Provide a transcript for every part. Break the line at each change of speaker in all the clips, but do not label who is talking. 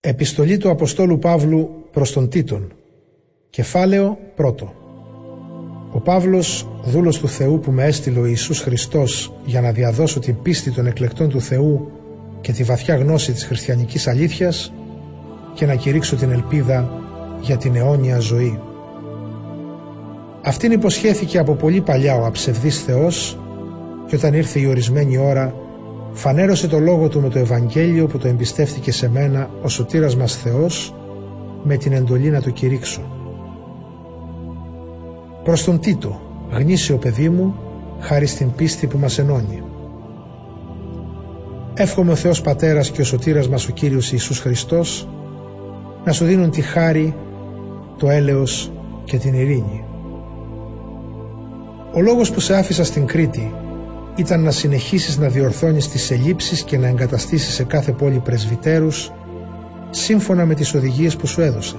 Επιστολή του Αποστόλου Παύλου προς τον Τίτον. Κεφάλαιο 1. Ο Παύλος, δούλος του Θεού που με έστειλε ο Ιησούς Χριστός για να διαδώσω την πίστη των εκλεκτών του Θεού και τη βαθιά γνώση της χριστιανικής αλήθειας και να κηρύξω την ελπίδα για την αιώνια ζωή. Αυτήν υποσχέθηκε από πολύ παλιά ο αψευδής Θεός και όταν ήρθε η ορισμένη ώρα φανέρωσε το λόγο του με το Ευαγγέλιο που το εμπιστεύτηκε σε μένα ο σωτήρας μας Θεός με την εντολή να το κηρύξω. Προς τον Τίτο, γνήσιο παιδί μου, χάρη στην πίστη που μας ενώνει. Εύχομαι ο Θεός Πατέρας και ο σωτήρας μας ο Κύριος Ιησούς Χριστός να σου δίνουν τη χάρη, το έλεος και την ειρήνη. Ο λόγος που σε άφησα στην Κρήτη ήταν να συνεχίσεις να διορθώνεις τις ελλείψεις και να εγκαταστήσεις σε κάθε πόλη πρεσβυτέρους σύμφωνα με τις οδηγίες που σου έδωσα.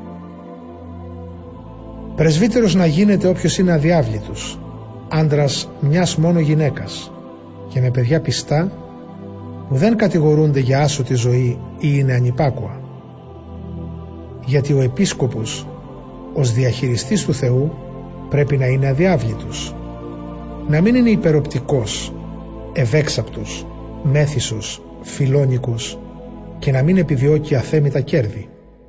Πρεσβύτερος να γίνεται όποιος είναι αδιάβλητος, άντρας μιας μόνο γυναίκας και με παιδιά πιστά που δεν κατηγορούνται για άσωτη ζωή ή είναι ανυπάκουα. Γιατί ο επίσκοπος ως διαχειριστής του Θεού πρέπει να είναι αδιάβλητος, να μην είναι υπεροπτικός, ευέξαπτος, μέθησος, φιλόνικος και να μην επιδιώκει αθέμητα κέρδη.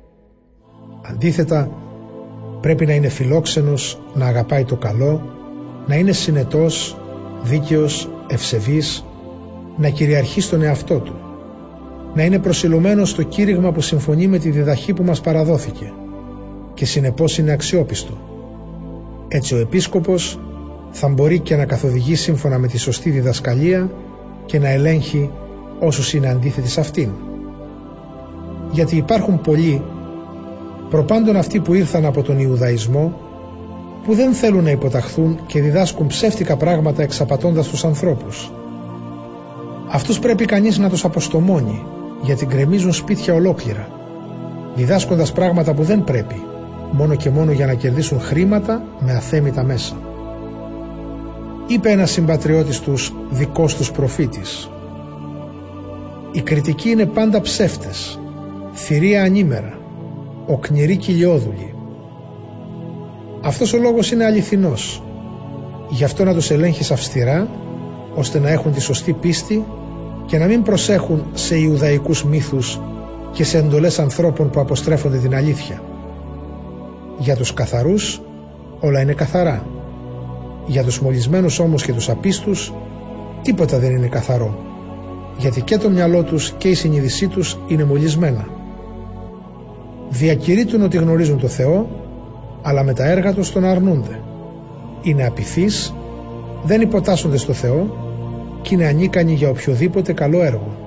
Αντίθετα, πρέπει να είναι φιλόξενος, να αγαπάει το καλό, να είναι συνετός, δίκαιος, ευσεβής, να κυριαρχεί στον εαυτό του, να είναι προσιλωμένος στο κήρυγμα που συμφωνεί με τη διδαχή που μας παραδόθηκε και συνεπώς είναι αξιόπιστο. Έτσι ο επίσκοπος θα μπορεί και να καθοδηγεί σύμφωνα με τη σωστή διδασκαλία και να ελέγχει όσους είναι αντίθετοι σε αυτήν. Γιατί υπάρχουν πολλοί, προπάντων αυτοί που ήρθαν από τον Ιουδαϊσμό, που δεν θέλουν να υποταχθούν και διδάσκουν ψεύτικα πράγματα εξαπατώντας τους ανθρώπους. Αυτούς πρέπει κανείς να τους αποστομώνει, γιατί γκρεμίζουν σπίτια ολόκληρα, διδάσκοντας πράγματα που δεν πρέπει, μόνο και μόνο για να κερδίσουν χρήματα με αθέμητα μέσα. Είπε ένας συμπατριώτης τους, δικός τους προφήτης: «Οι κριτικοί είναι πάντα ψεύτες, θηρία ανήμερα, οκνηροί κοιλιόδουλοι». Αυτός ο λόγος είναι αληθινός. Γι' αυτό να τους ελέγχεις αυστηρά, ώστε να έχουν τη σωστή πίστη και να μην προσέχουν σε ιουδαϊκούς μύθους και σε εντολές ανθρώπων που αποστρέφονται την αλήθεια. Για τους καθαρούς όλα είναι καθαρά. Για τους μολυσμένους όμως και τους απίστους τίποτα δεν είναι καθαρό, γιατί και το μυαλό τους και η συνείδησή τους είναι μολυσμένα. Διακηρύττουν ότι γνωρίζουν το Θεό, αλλά με τα έργα τους τον αρνούνται. Είναι απειθείς, δεν υποτάσσονται στο Θεό και είναι ανίκανοι για οποιοδήποτε καλό έργο.